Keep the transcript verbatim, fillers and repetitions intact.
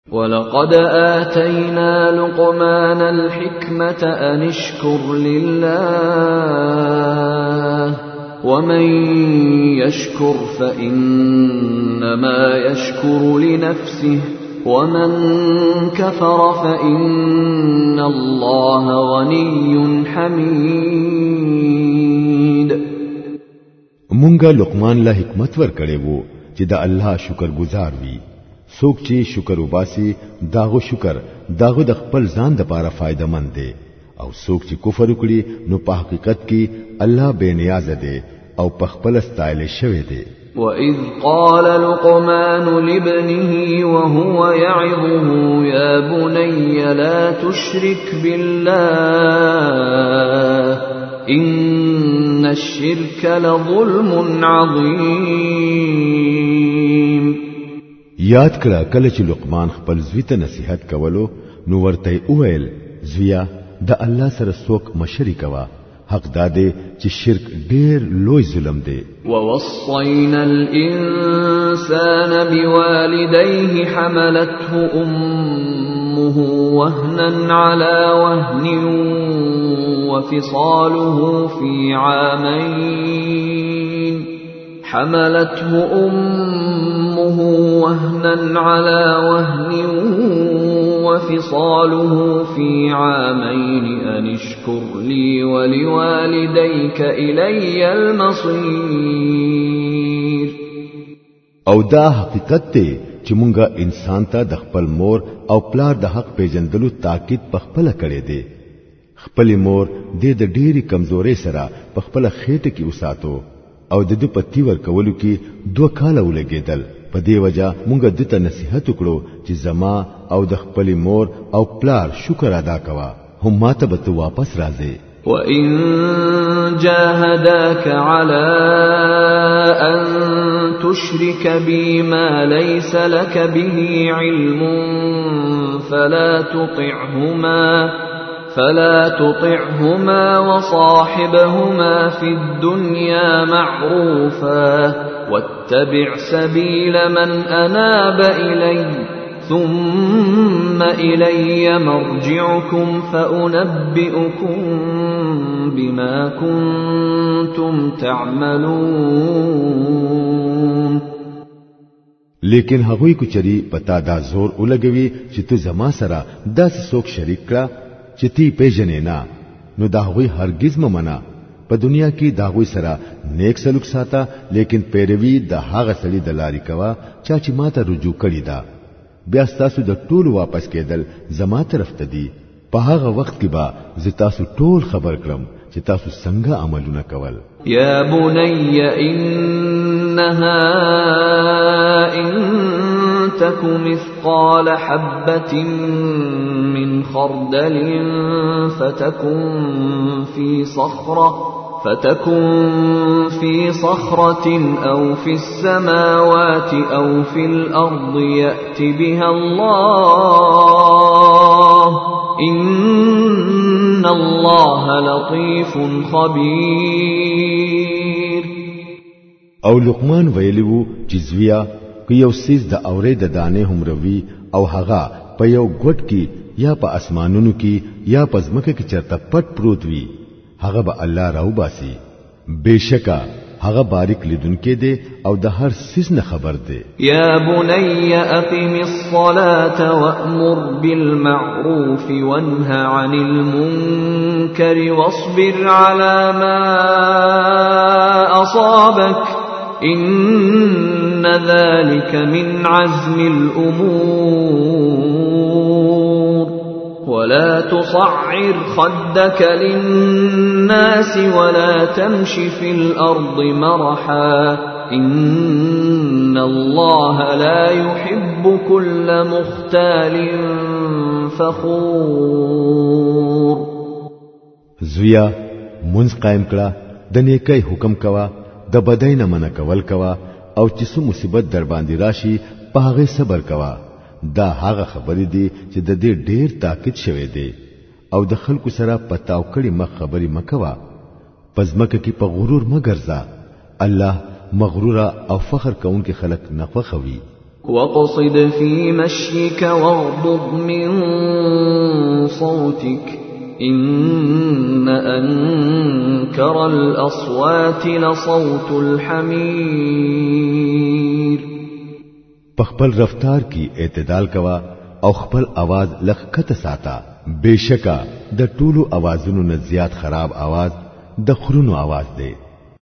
ولقد آتينا لقمان الحكمة أن اشكر لله ومن يشكر فإنما يشكر لنفسه ومن كفر فإن الله غني حميد. مونږه لقمان له حکمت ور کړې وو چې د الله شکر گزار وي. څوک چې شکر وباسي داغو شکر داغو د خپل ځان د لپاره فائدہ مند دی او څوک چې کفر وکړي نو په حقیقت کې الله بے نیاز دی او په خپل استایل شوی دی. وَإِذْ قَالَ لُقْمَانُ لِابْنِهِ وَهُوَ يَعِظُهُ يَا بُنَيَّ لَا تُشْرِكْ بِاللَّهِ إِنَّ الشِّرْكَ لَظُلْمٌ عَظِيمٌ. یاد کړه کله چې لقمان خپل زوی ته نصیحت کولو نو ورته وویل زویا د الله سره څوک مشري کوا حق داده چې شرک ډیر لوی ظلم دی. ووصينا الإنسان بوالديه حملته أمه وهنا على وهن وفصاله في عامين حملته أمه وهنا على وهن وفصاله في عامين أن اشكر لي ولوالديك إلي المصير. او دا حقیقت ته چې مونږه انسان ته د خپل مور او پلار د حق پیژندلو تاکید په خپل کړی دی. خپل مور د ډېری کمزوري سره په خپل خېټه کې وساتو او د دې پتی ور کولو کې دوه کاله ولګېدل. په دې وجہ مونږ د ته نصیحت وکړو چې زما او د خپل مور او پلار شکر ادا کوا هم ماته به ته واپس راځې. وَإِن جَاهَدَاكَ عَلَىٰ أَن تُشْرِكَ بِي مَا لَيْسَ لَكَ بِهِ عِلْمٌ فَلَا تُطِعْهُمَا فلا تطعهما وصاحبهما في الدنيا معروفا واتبع سبيل من أناب إلي ثم إلي مرجعكم فأنبئكم بما كنتم تعملون. لیکن هغوی کو چری پتا دا زور ولګوي چې تو زما سره داسې څوک شریک کړه چې تی پیژنې نه نو دا هغوی هرگز ممنه. په دنیا کې دا هغوی سره نیک سلوک ساته لیکن پیروي د هغه سړي د لارې کوا چا چې ماته رجوع کړی دا. بیا تاسو د ټول واپس کېدل زما طرف ته دي. په هغه وخت کې به زه تاسو ټول خبر کړم چې تاسو څنګه عملونه کول. یا بني انها ان تك مثقال حبة من خردل فتكن في صخرة فتكن في صخرة أو في السماوات أو في الأرض يأت بها الله إن الله لطيف خبير. او لقمان ویلو چې زویا که یو سیز د اورې د دانې هم روي او هغه په یو ګټ کې یا په اسمانونو کې یا په ځمکه کې چرته پټ پروت وي هغه به الله راو باسي. بشکا هغه باریک لیدونکې دی او د هر سیز نه خبر دی. یا بني اقم الصلاة وأمر بالمعروف وانه عن المنكر واصبر على ما أصابك إن ذلك من عزم الأمور ولا تصعر خدك للناس ولا تمش في الأرض مرحا إن الله لا يحب كل مختال فخور. زویا منځ قائم کړه د نیکۍ حکم کوا د بدای نه منع کول کوا او چې څو مصیبت در باندې راشي په هغه صبر کوا. دا هغه خبرې دي چې د دې ډېر تاکید شوی دی او د خلکو سره پتاو کړي مخ خبرې مکوا. پزمکه کې په غرور مګرځا. الله مغرور او فخر کوونکي خلک نه خوښوي. وَاقْصِدْ فِي مَشْيِكَ وَاغْضُضْ مِنْ صَوْتِكَ إِنَّ أَنْكَرَ الْأَصْوَاتِ لَصَوْتُ الْحَمِيرِ پخپل رفتار کی اعتدال کوا او خپل आवाज لخت ساتا بشکا د ټولو आवाजونو نه زیات خراب आवाज د خرونو आवाज دی